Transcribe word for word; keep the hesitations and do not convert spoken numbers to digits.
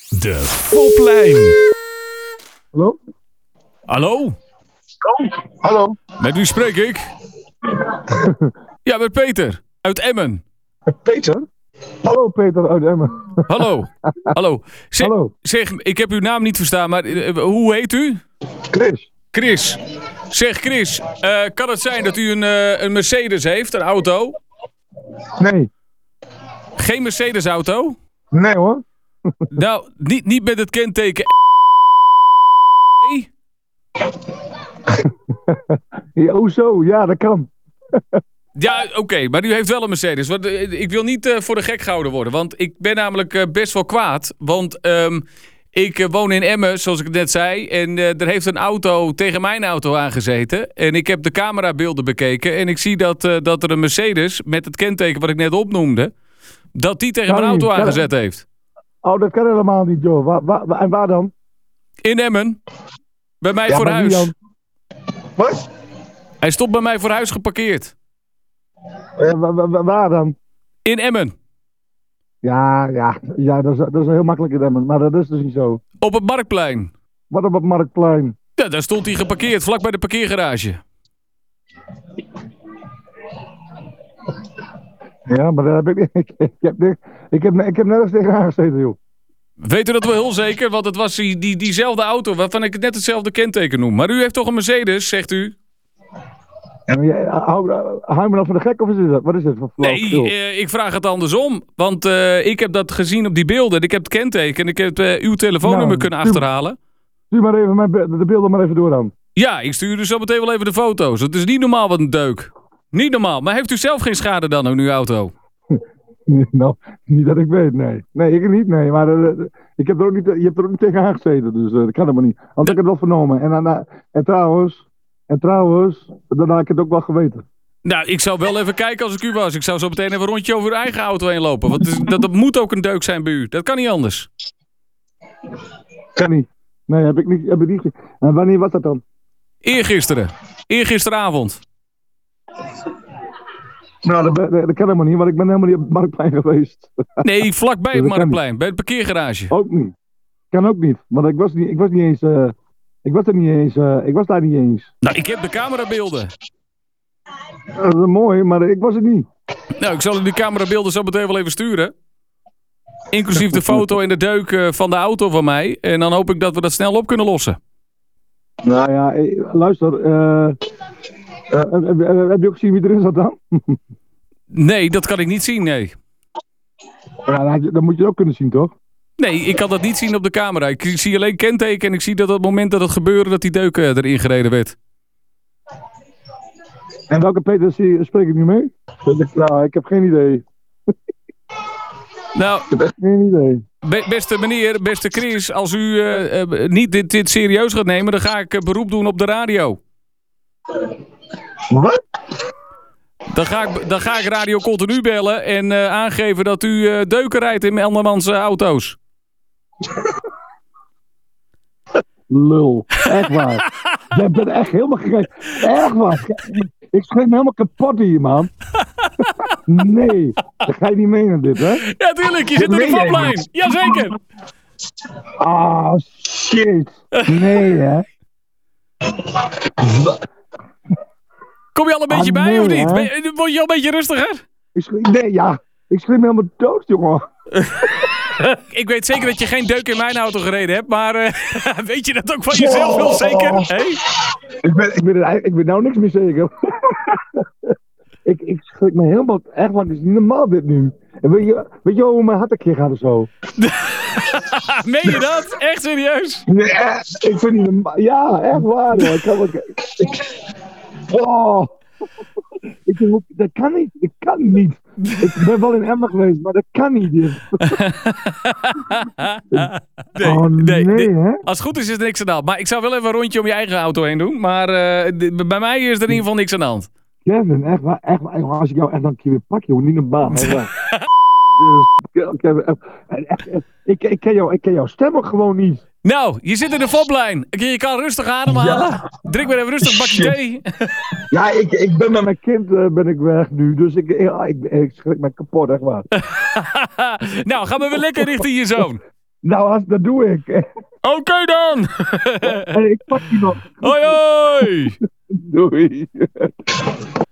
De Foplijn. Hallo? Hallo? Oh, hallo. Met wie spreek ik? Ja, met Peter. Uit Emmen. Peter? Hallo Peter uit Emmen. Hallo. Hallo. Zeg, Hallo. zeg, ik heb uw naam niet verstaan, maar uh, hoe heet u? Chris. Chris. Zeg Chris, uh, kan het zijn dat u een, uh, een Mercedes heeft, een auto? Nee. Geen Mercedes auto? Nee hoor. Nou, niet, niet met het kenteken. Nee? Ja, oh zo, ja dat kan. Ja, oké, okay, maar u heeft wel een Mercedes. Want, uh, ik wil niet uh, voor de gek gehouden worden, want ik ben namelijk uh, best wel kwaad. Want um, ik uh, woon in Emmen, zoals ik het net zei. En uh, er heeft een auto tegen mijn auto aangezeten. En ik heb de camerabeelden bekeken. En ik zie dat, uh, dat er een Mercedes met het kenteken wat ik net opnoemde, dat die tegen kan mijn auto niet, aangezet kan... heeft. Oh, dat kan helemaal niet, joh. Waar, waar, en waar dan? In Emmen. Bij mij ja, voor huis. Wat? Hij stond bij mij voor huis geparkeerd. Uh, waar, waar, waar dan? In Emmen. Ja, ja, ja dat, is, dat is heel makkelijk in Emmen, maar dat is dus niet zo. Op het Marktplein. Wat op het Marktplein? Ja, daar stond hij geparkeerd, vlak bij de parkeergarage. Ja, maar daar heb ik niet. Ik, ik, heb, ik, ik, heb, ik heb nergens tegen aangezeten, joh. Weet u dat wel heel zeker? Want het was die, die, diezelfde auto waarvan ik net hetzelfde kenteken noem. Maar u heeft toch een Mercedes, zegt u? Ja, hou, hou me nou voor de gek of is dit? Wat is dit voor flauw? Nee, uh, ik vraag het andersom. Want uh, ik heb dat gezien op die beelden. Ik heb het kenteken en ik heb uh, uw telefoonnummer nou, kunnen stuur, achterhalen. Stuur maar even mijn, de beelden maar even door dan. Ja, ik stuur dus zo meteen wel even de foto's. Het is niet normaal wat een deuk. Niet normaal. Maar heeft u zelf geen schade dan aan uw auto? Nou, niet dat ik weet, nee. Nee, ik niet, nee. Maar uh, ik heb er ook niet, je hebt er ook niet tegen aangezeten, dus uh, dat kan helemaal niet. Anders heb ik het wel vernomen. En, uh, en trouwens... En trouwens, dan had ik het ook wel geweten. Nou, ik zou wel even kijken als ik u was. Ik zou zo meteen even een rondje over uw eigen auto heen lopen. Want dat, dat moet ook een deuk zijn bij u. Dat kan niet anders. Kan niet. Nee, heb ik niet. Heb ik niet. En wanneer was dat dan? Eergisteren. Eergisteravond. Nou, dat, dat, dat kan helemaal niet, want ik ben helemaal niet op het Marktplein geweest. Nee, vlakbij het Marktplein. Bij het parkeergarage. Ook niet. Kan ook niet. Want ik was niet, ik was niet eens... Uh, Ik was er niet eens, uh, ik was daar niet eens. Nou, ik heb de camerabeelden. Dat is mooi, maar ik was het niet. Nou, ik zal u die camerabeelden zo meteen wel even sturen. Inclusief de foto en de deuk uh, van de auto van mij. En dan hoop ik dat we dat snel op kunnen lossen. Nou ja, luister. Uh, uh, uh, heb je ook gezien wie erin zat dan? Nee, dat kan ik niet zien, nee. Ja, dat moet je ook kunnen zien, toch? Nee, ik kan dat niet zien op de camera. Ik zie alleen kenteken en ik zie dat op het moment dat het gebeurde dat die deuk erin gereden werd. En welke Peter spreek ik nu mee? Nou, ik heb geen idee. Nou, ik heb echt geen idee. Be- beste meneer, beste Chris, als u uh, uh, niet dit, dit serieus gaat nemen, dan ga ik uh, beroep doen op de radio. Wat? Dan ga ik, dan ga ik Radio Continu bellen en uh, aangeven dat u uh, deuken rijdt in andermans uh, auto's. Lul, echt waar. Jij bent echt helemaal gek. Echt waar. Ik schreef me helemaal kapot hier, man. Nee, dat ga je niet menen dit, hè? Ja, tuurlijk, je zit op de Foplijn. Jazeker. Ah, oh, shit. Nee, hè? Kom je al een beetje ah, bij, nee, of niet? Hè? Word je al een beetje rustiger? Ik schreef, nee, ja. Ik schreef me helemaal dood, jongen. Ik weet zeker dat je geen deuk in mijn auto gereden hebt, maar uh, weet je dat ook van jezelf wel zeker? Hey? Ik, ben, ik, ben, ik ben nou niks meer zeker. ik, ik schrik me helemaal, echt, want het is niet normaal dit nu. En weet je, weet je hoe mijn hart een keer gaat of zo? Meen je dat? Echt serieus? Nee, ik vind niet normaal. Ja, echt waar. Hoor. Ik kan, ik, ik, oh. Ik denk, dat kan niet. Ik kan niet. Ik ben wel in Emmen geweest, maar dat kan niet. nee, oh, nee, nee, hè? als het goed is, is er niks aan de hand. Maar ik zou wel even een rondje om je eigen auto heen doen. Maar uh, de, bij mij is er in ieder geval niks aan de hand. Kevin, echt waar. Echt waar. Als ik jou echt een keer weer pak, joh. Niet een baan. ik, ik, ken jou, ik ken jouw stem ook gewoon niet. Nou, je zit in de Foplijn. Je kan rustig ademhalen. Ja. Drink maar even rustig een bakje thee. Ja, ik, ik ben met mijn kind uh, ben ik weg nu. Dus ik, ik, ik, ik schrik me kapot, echt waar. Nou, gaan we weer lekker richting je zoon. Nou, als, dat doe ik. Oké okay dan. Hey, ik pak die nog. Hoi hoi. Doei.